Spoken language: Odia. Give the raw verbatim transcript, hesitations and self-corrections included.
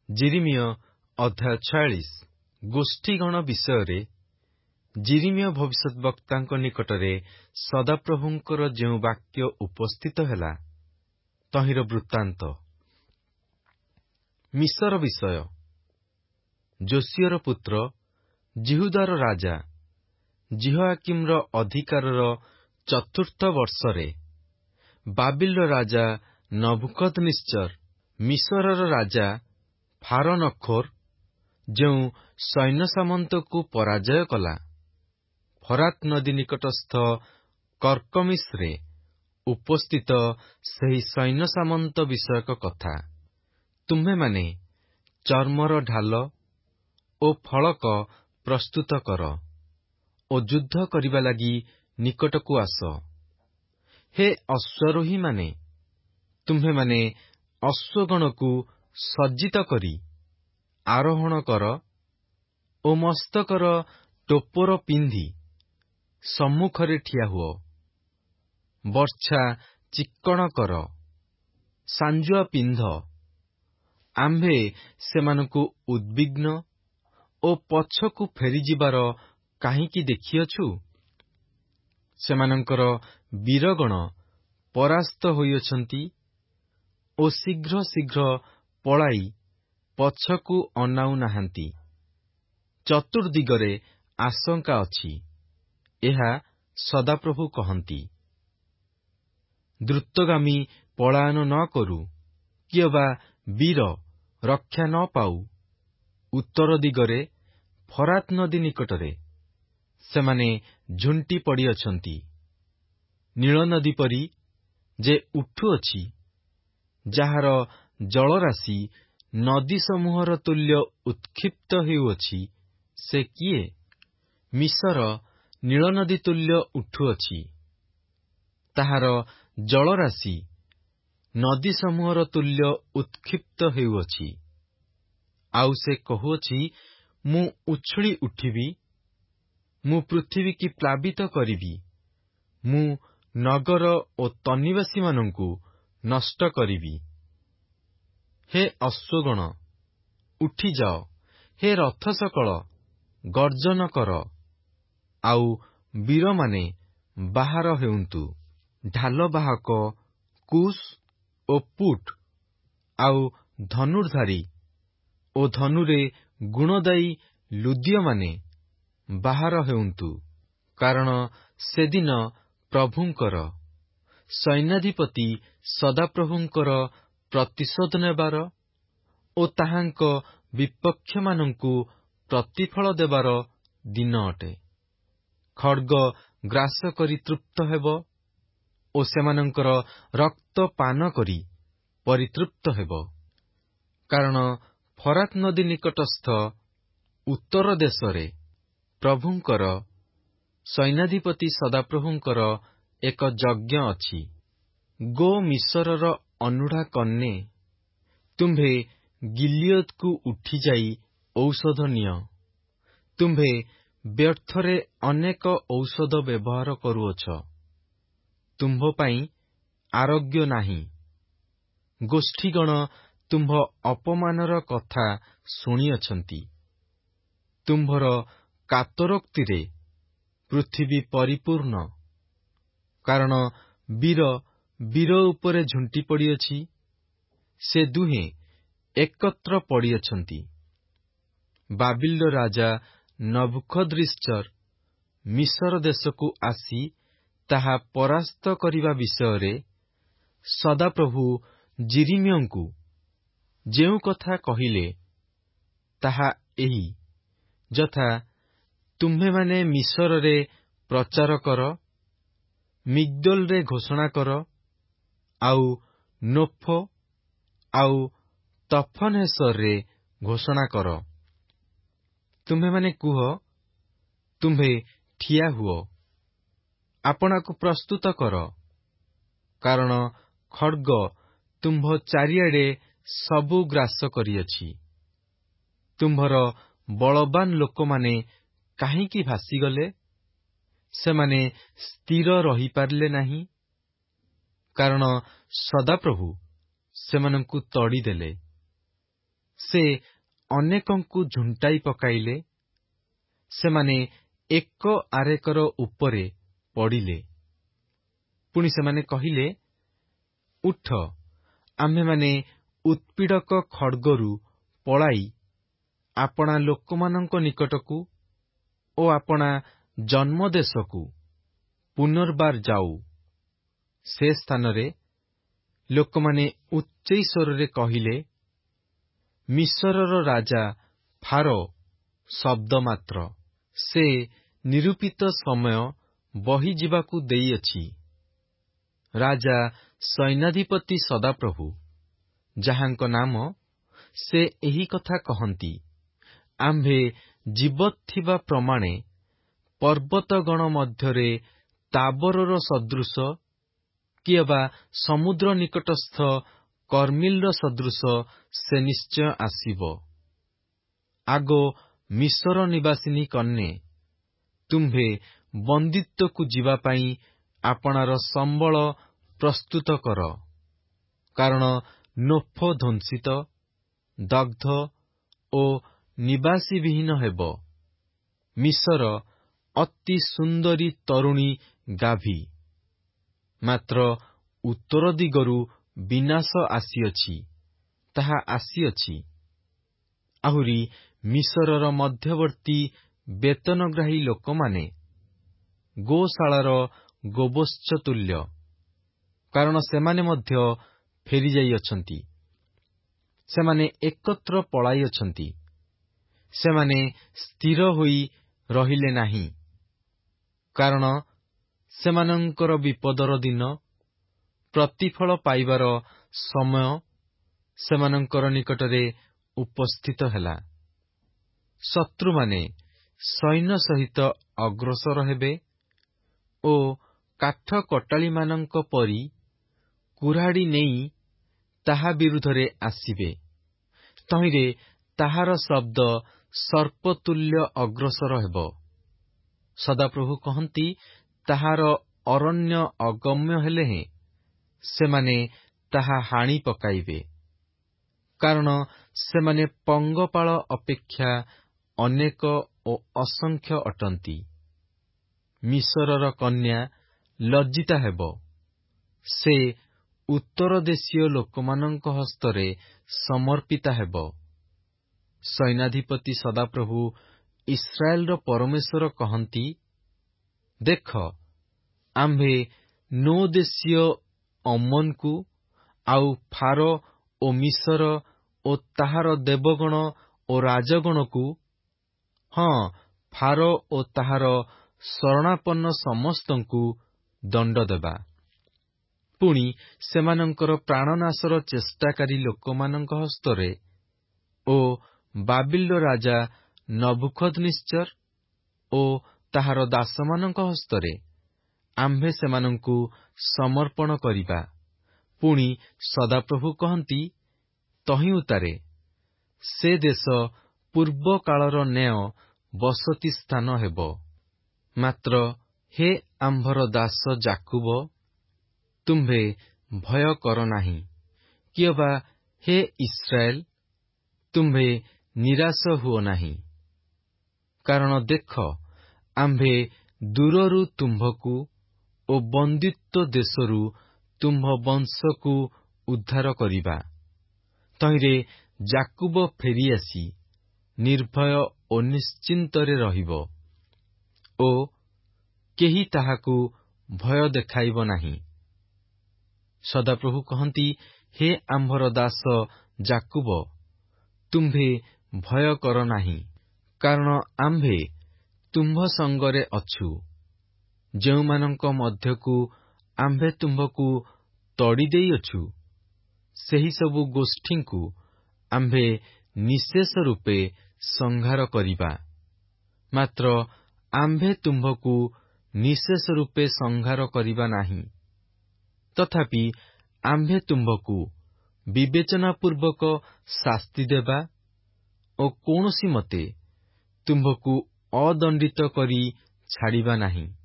ଯିରିମିୟ ଅଧ୍ୟାୟ ଛୟାଳିଶ। ଗୋଷ୍ଠୀଗଣ ବିଷୟରେ ଯିରିମିୟ ଭବିଷ୍ୟଦ୍ବକ୍ତାଙ୍କ ନିକଟରେ ସଦାପ୍ରଭୁଙ୍କର ଯେଉଁ ବାକ୍ୟ ଉପସ୍ଥିତ ହେଲା, ତହିଁର ବୃତ୍ତାନ୍ତ। ମିଶର ବିଷୟ। ଯୋସିୟର ପୁତ୍ର ଜିହୁଦାର ରାଜା ଜିହୋଆକିମର ଅଧିକାରର ଚତୁର୍ଥ ବର୍ଷରେ ବାବିଲର ରାଜା ନବୁକଦନେସ୍ସର ମିଶରର ରାଜା ଫାରନଖୋର ଯେଉଁ ସୈନ୍ୟସାମନ୍ତକୁ ପରାଜୟ କଲା, ଫରାତ୍ ନଦୀ ନିକଟସ୍ଥ କର୍କମିଶରେ ଉପସ୍ଥିତ ସେହି ସୈନ୍ୟସାମନ୍ତ ବିଷୟକ କଥା। ତୁମ୍ଭେମାନେ ଚର୍ମର ଢାଲ ଓ ଫଳକ ପ୍ରସ୍ତୁତ କର ଓ ଯୁଦ୍ଧ କରିବା ଲାଗି ନିକଟକୁ ଆସ। ହେ ଅଶ୍ୱାରୋହୀମାନେ, ତୁମ୍ଭେମାନେ ଅଶ୍ୱଗଣକୁ ସଜ୍ଜିତ କରି ଆରୋହଣ କର ଓ ମସ୍ତକର ଟୋପର ପିନ୍ଧି ସମ୍ମୁଖରେ ଠିଆ ହୁଅ। ବର୍ଚ୍ଛା ଚିକ୍କଣ କର, ସାଞ୍ଜୁଆ ପିନ୍ଧ। ଆମ୍ଭେ ସେମାନଙ୍କୁ ଉଦ୍ବିଗ୍ନ ଓ ପଛକୁ ଫେରିଯିବାର କାହିଁକି ଦେଖିଅଛୁ? ସେମାନଙ୍କର ବୀରଗଣ ପରାସ୍ତ ହୋଇଅଛନ୍ତି ଓ ଶୀଘ୍ର ଶୀଘ୍ର ପଳାଇ ପଛକୁ ଅନାଉ ନାହାନ୍ତି। ଚତୁର୍ଦିଗରେ ଆଶଙ୍କା ଅଛି, ଏହା ସଦାପ୍ରଭୁ କହନ୍ତି। ଦ୍ରୁତଗାମୀ ପଳାୟନ ନ କରୁ, କିଏବା ବୀର ରକ୍ଷା ନ ପାଉ। ଉତ୍ତର ଦିଗରେ ଫରାତ୍ ନଦୀ ନିକଟରେ ସେମାନେ ଝୁଣ୍ଟି ପଡ଼ିଅଛନ୍ତି। ନୀଳନଦୀ ପରି ଯେ ଉଠୁଅଛି, ଯାହାର ଜଳରାଶି ନଦୀ ସମୂହର ତୁଲ୍ୟ ଉତ୍କ୍ଷିପ୍ତ ହେଉଅଛି, ସେ କିଏ? ମିଶର ନୀଳନଦୀ ତୁଲ୍ୟ ଉଠୁଅଛି, ତାହାର ଜଳରାଶି ନଦୀ ସମୂହର ତୁଲ୍ୟ ଉତ୍କ୍ଷିପ୍ତ ହେଉଅଛି। ଆଉ ସେ କହୁଅଛି, ମୁଁ ଉଛୁଳି ଉଠିବି, ମୁଁ ପୃଥିବୀକି ପ୍ଳାବିତ କରିବି, ମୁଁ ନଗର ଓ ତନିବାସୀମାନଙ୍କୁ ନଷ୍ଟ କରିବି। ହେ ଅଶ୍ୱଗଣ, ଉଠିଯାଅ, ହେ ରଥସକଳ, ଗର୍ଜନ କର, ଆଉ ବୀରମାନେ ବାହାର ହେଉନ୍ତୁ। ଢାଲବାହକ କୁଶ ଓ ପୁଟ୍, ଆଉ ଧନୁର୍ଦ୍ଧାରୀ ଓ ଧନୁରେ ଗୁଣଦାୟୀ ଲୁଦିୟମାନେ ବାହାର ହେଉନ୍ତୁ। କାରଣ ସେଦିନ ପ୍ରଭୁଙ୍କର, ସୈନ୍ୟାଧିପତି ସଦାପ୍ରଭୁଙ୍କର ପ୍ରତିଶୋଧ ନେବାର ଓ ତାହାଙ୍କ ବିପକ୍ଷମାନଙ୍କୁ ପ୍ରତିଫଳ ଦେବାର ଦିନ ଅଟେ। ଖଡ୍ଗ ଗ୍ରାସ କରି ତୃପ୍ତ ହେବ ଓ ସେମାନଙ୍କର ରକ୍ତ ପାନ କରି ପରିତୃପ୍ତ ହେବ। କାରଣ ଫରାତ୍ ନଦୀ ନିକଟସ୍ଥ ଉତ୍ତର ଦେଶରେ ପ୍ରଭୁଙ୍କର, ସୈନ୍ୟାଧିପତି ସଦାପ୍ରଭୁଙ୍କର ଏକ ଯଜ୍ଞ ଅଛି। ଗୋ ମିଶରର ଅନୂଢା କନ୍ୟେ, ତୁମ୍ଭେ ଗିଲିୟଦକୁ ଉଠିଯାଇ ଔଷଧ ନିଅ। ତୁମ୍ଭେ ବ୍ୟର୍ଥରେ ଅନେକ ଔଷଧ ବ୍ୟବହାର କରୁଅଛ, ତୁମ୍ଭ ପାଇଁ ଆରୋଗ୍ୟ ନାହିଁ। ଗୋଷ୍ଠୀଗଣ ତୁମ୍ଭ ଅପମାନର କଥା ଶୁଣିଅଛନ୍ତି। ତୁମ୍ଭର କାତରୋକ୍ତିରେ ପୃଥିବୀ ପରିପୂର୍ଣ୍ଣ। କାରଣ ବୀର ବୀର ଉପରେ ଝୁଣ୍ଟି ପଡ଼ିଅଛି, ସେ ଦୁହେଁ ଏକତ୍ର ପଡ଼ିଅଛନ୍ତି। ବାବିଲର ରାଜା ନବୁକଦନେସ୍ସର ମିଶର ଦେଶକୁ ଆସି ତାହା ପରାସ୍ତ କରିବା ବିଷୟରେ ସଦାପ୍ରଭୁ ଯିରିମିୟଙ୍କୁ ଯେଉଁ କଥା କହିଲେ, ତାହା ଏହି, ଯଥା, ତୁମ୍ଭେମାନେ ମିଶରରେ ପ୍ରଚାର କର, ମିଗ୍ଦୋଲରେ ଘୋଷଣା କର, ଆଉ ନୋଫ ଆଉ ତଫନହେସରରେ ଘୋଷଣା କର। ତୁମ୍ଭେମାନେ କୁହ, ତୁମ୍ଭେ ଠିଆ ହୁଅ, ଆପଣାକୁ ପ୍ରସ୍ତୁତ କର, କାରଣ ଖଡ୍ଗ ତୁମ୍ଭ ଚାରିଆଡ଼େ ସବୁ ଗ୍ରାସ କରିଅଛି। ତୁମ୍ଭର ବଳବାନ ଲୋକମାନେ କାହିଁକି ଭାସିଗଲେ? ସେମାନେ ସ୍ଥିର ରହିପାରିଲେ ନାହିଁ, କାରଣ ସଦାପ୍ରଭୁ ସେମାନଙ୍କୁ ତଡ଼ିଦେଲେ। ସେ ଅନେକଙ୍କୁ ଝୁଣ୍ଟାଇ ପକାଇଲେ। ସେମାନେ ଏକ ଆରେକର ଉପରେ ପଡ଼ିଲେ। ପୁଣି ସେମାନେ କହିଲେ, ଉଠ, ଆମ୍ଭେମାନେ ଉତ୍ପୀଡ଼କ ଖଡ୍ଗରୁ ପଳାଇ ଆପଣା ଲୋକମାନଙ୍କ ନିକଟକୁ ଓ ଆପଣା ଜନ୍ମଦେଶକୁ ପୁନର୍ବାର ଯାଉ। ସେ ସ୍ଥାନରେ ଲୋକମାନେ ଉଚ୍ଚଇ ସ୍ୱରରେ କହିଲେ, ମିଶରର ରାଜା ଫାରୋ ଶବ୍ଦ ମାତ୍ର, ସେ ନିରୂପିତ ସମୟ ବହିଯିବାକୁ ଦେଇଅଛି। ରାଜା ସୈନ୍ୟାଧିପତି ସଦାପ୍ରଭୁ, ଯାହାଙ୍କ ନାମ, ସେ ଏହି କଥା କହନ୍ତି, ଆମ୍ଭେ ଜୀବତ ଥିବା ପ୍ରମାଣେ ପର୍ବତଗଣ ମଧ୍ୟରେ ତାବରର ସଦୃଶ କି ଅବା ସମୁଦ୍ର ନିକଟସ୍ଥ କର୍ମିଲ୍ର ସଦୃଶ ସେ ନିଶ୍ଚୟ ଆସିବ। ଆଗ ମିଶର ନିବାସିନୀ କନ୍ୟା, ତୁମ୍ଭେ ବନ୍ଦିତ୍ୱକୁ ଯିବା ପାଇଁ ଆପଣାର ସମ୍ବଳ ପ୍ରସ୍ତୁତ କର, କାରଣ ନୋଫ ଧ୍ୱଂସିତ, ଦଗ୍ଧ ଓ ନିବାସୀବିହୀନ ହେବ। ମିଶର ଅତି ସୁନ୍ଦରୀ ତରୁଣୀ ଗାଭୀ। ମାତ୍ର ଉତ୍ତର ଦିଗରୁ ବିନାଶ ଆସିଅଛି, ତାହା ଆସିଅଛି। ଆହୁରି ମିଶରର ମଧ୍ୟବର୍ତ୍ତୀ ବେତନଗ୍ରାହୀ ଲୋକମାନେ ଗୋଶାଳାର ଗୋବତ୍ସ ତୁଲ୍ୟ, କାରଣ ସେମାନେ ମଧ୍ୟ ଫେରିଯାଇଅଛନ୍ତି। ସେମାନେ ଏକତ୍ର ପଳାଇଅଛନ୍ତି, ସେମାନେ ସ୍ଥିର ହୋଇ ରହିଲେ ନାହିଁ, କାରଣ ସେମାନଙ୍କର ବିପଦର ଦିନ, ପ୍ରତିଫଳ ପାଇବାର ସମୟ ସେମାନଙ୍କର ନିକଟରେ ଉପସ୍ଥିତ ହେଲା। ଶତ୍ରୁମାନେ ସୈନ୍ୟ ସହିତ ଅଗ୍ରସର ହେବେ ଓ କାଠକଟାଳିମାନଙ୍କ ପରି କୁରାଢ଼ୀ ନେଇ ତାହା ବିରୁଦ୍ଧରେ ଆସିବେ। ତହିଁରେ ତାହାର ଶବ୍ଦ ସର୍ପତୁଲ୍ୟ ଅଗ୍ରସର ହେବ। ସଦାପ୍ରଭୁ କହନ୍ତି, ତାହାର ଅରଣ୍ୟ ଅଗମ୍ୟ ହେଲେ ହେଁ ସେମାନେ ତାହା ହାଣି ପକାଇବେ, କାରଣ ସେମାନେ ପଙ୍ଗପାଳ ଅପେକ୍ଷା ଅନେକ ଓ ଅସଂଖ୍ୟ ଅଟନ୍ତି। ମିଶରର କନ୍ୟା ଲଜ୍ଜିତା ହେବ, ସେ ଉତ୍ତରଦେଶୀୟ ଲୋକମାନଙ୍କ ହସ୍ତରେ ସମର୍ପିତା ହେବ। ସୈନ୍ୟାଧିପତି ସଦାପ୍ରଭୁ ଇସ୍ରାଏଲର ପରମେଶ୍ୱର କହନ୍ତି, ଦେଖ, ଆମ୍ଭେ ନୋ ଦେଶୀୟ ଅମ୍ମୋନକୁ ଆଉ ଫାରୋ ଓ ମିଶର ଓ ତାହାର ଦେବଗଣ ଓ ରାଜଗଣକୁ, ହଁ ଫାରୋ ଓ ତାହାର ଶରଣାପନ୍ନ ସମସ୍ତଙ୍କୁ ଦଣ୍ଡ ଦେବା। ପୁଣି ସେମାନଙ୍କର ପ୍ରାଣନାଶର ଚେଷ୍ଟାକାରୀ ଲୋକମାନଙ୍କ ହସ୍ତରେ ଓ ବାବିଲର ରାଜା ନବୁଖଦ୍ନେଚ୍ଚର ଓ ତାହାର ଦାସମାନଙ୍କ ହସ୍ତରେ ଆମ୍ଭେ ସେମାନଙ୍କୁ ସମର୍ପଣ କରିବା। ପୁଣି ସଦାପ୍ରଭୁ କହନ୍ତି, ତହିଁ ଉତ୍ତାରେ ସେ ଦେଶ ପୂର୍ବକାଳର ନ୍ୟାୟ ବସତି ସ୍ଥାନ ହେବ। ମାତ୍ର ହେ ଆମ୍ଭର ଦାସ ଯାକୁବ, ତୁମ୍ଭେ ଭୟ କର ନାହିଁ, କି ଅବା ହେ ଇସ୍ରାଏଲ, ତୁମ୍ଭେ ନିରାଶ ହୁଅ ନାହିଁ। କାରଣ ଦେଖ, ଆମ୍ଭେ ଦୂରରୁ ତୁମ୍ଭକୁ ଓ ବନ୍ଦିତ୍ୱ ଦେଶରୁ ତୁମ୍ଭ ବଂଶକୁ ଉଦ୍ଧାର କରିବା। ତହିଁରେ ଯାକୁବ ଫେରିଆସି ନିର୍ଭୟ ଓ ନିଶ୍ଚିନ୍ତରେ ରହିବ ଓ କେହି ତାହାକୁ ଭୟ ଦେଖାଇବ ନାହିଁ। ସଦାପ୍ରଭୁ କହନ୍ତି, ହେ ଆମ୍ଭର ଦାସ ଯାକୁବ, ତୁମ୍ଭେ ଭୟ କର ନାହିଁ, କାରଣ ଆମ୍ଭେ ତୁମ୍ଭ ସଙ୍ଗରେ ଅଛୁ। ଯେଉଁମାନଙ୍କ ମଧ୍ୟକୁ ଆମ୍ଭେ ତୁମ୍ଭକୁ ତଡ଼ି ଦେଇଅଛୁ, ସେହିସବୁ ଗୋଷ୍ଠୀଙ୍କୁ ଆମ୍ଭେ ନିଃଶେଷ ରୂପେ ସଂହାର କରିବା। ମାତ୍ର ଆମ୍ଭେ ତୁମ୍ଭକୁ ନିଃଶେଷ ରୂପେ ସଂହାର କରିବା ନାହିଁ, ତଥାପି ଆମ୍ଭେ ତୁମ୍ଭକୁ ବିବେଚନାପୂର୍ବକ ଶାସ୍ତି ଦେବା ଓ କୌଣସି ମତେ ତୁମ୍ଭକୁ ଅଦଣ୍ଡିତ କରି ଛାଡ଼ିବା ନାହିଁ।